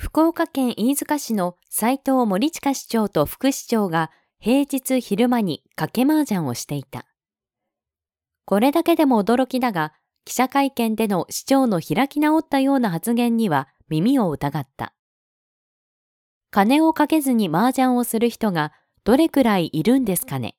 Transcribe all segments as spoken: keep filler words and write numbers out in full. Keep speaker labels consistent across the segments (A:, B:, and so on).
A: 福岡県飯塚市の斉藤森近市長と副市長が平日昼間に賭け麻雀をしていた。これだけでも驚きだが、記者会見での市長の開き直ったような発言には耳を疑った。金をかけずに麻雀をする人がどれくらいいるんですかね。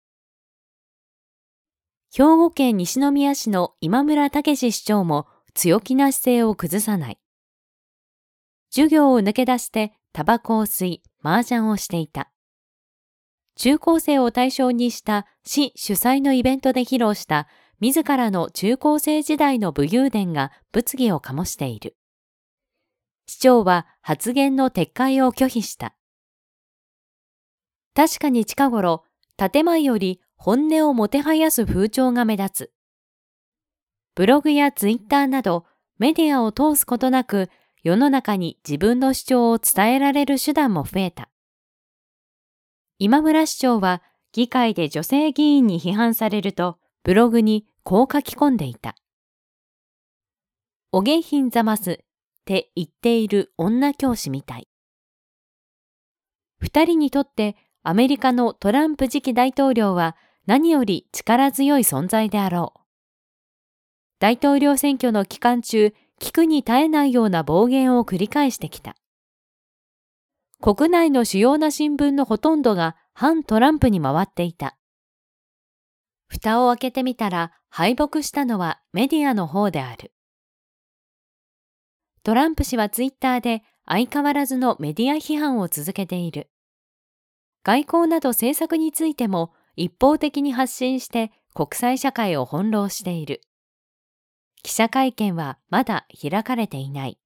A: 兵庫県西宮市の今村武史市長も強気な姿勢を崩さない。授業を抜け出してタバコを吸い、麻雀をしていた。中高生を対象にした市主催のイベントで披露した自らの中高生時代の武勇伝が物議を醸している。市長は発言の撤回を拒否した。確かに近頃、建前より本音をもてはやす風潮が目立つ。ブログやツイッターなどメディアを通すことなく世の中に自分の主張を伝えられる手段も増えた。今村市長は議会で女性議員に批判されるとブログにこう書き込んでいた。お下品ざますって言っている女教師みたい。二人にとってアメリカのトランプ次期大統領は何より力強い存在であろう。大統領選挙の期間中、聞くに耐えないような暴言を繰り返してきた。国内の主要な新聞のほとんどが反トランプに回っていた。蓋を開けてみたら敗北したのはメディアの方である。トランプ氏はツイッターで相変わらずのメディア批判を続けている。外交など政策についても一方的に発信して国際社会を翻弄している。記者会見はまだ開かれていない。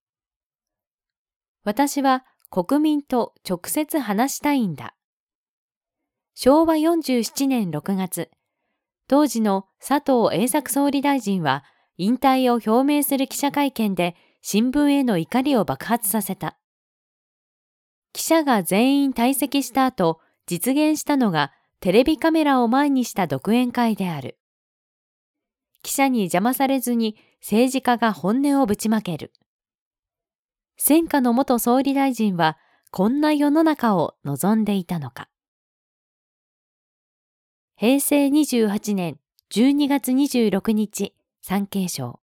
A: 私は国民と直接話したいんだ。しょうわよんじゅうななねんろくがつ、当時の佐藤栄作総理大臣は引退を表明する記者会見で新聞への怒りを爆発させた。記者が全員退席した後、実現したのがテレビカメラを前にした独演会である。記者に邪魔されずに政治家が本音をぶちまける。戦禍の元総理大臣はこんな世の中を望んでいたのか。へいせいにじゅうはちねんじゅうにがつにじゅうろくにち、産経省。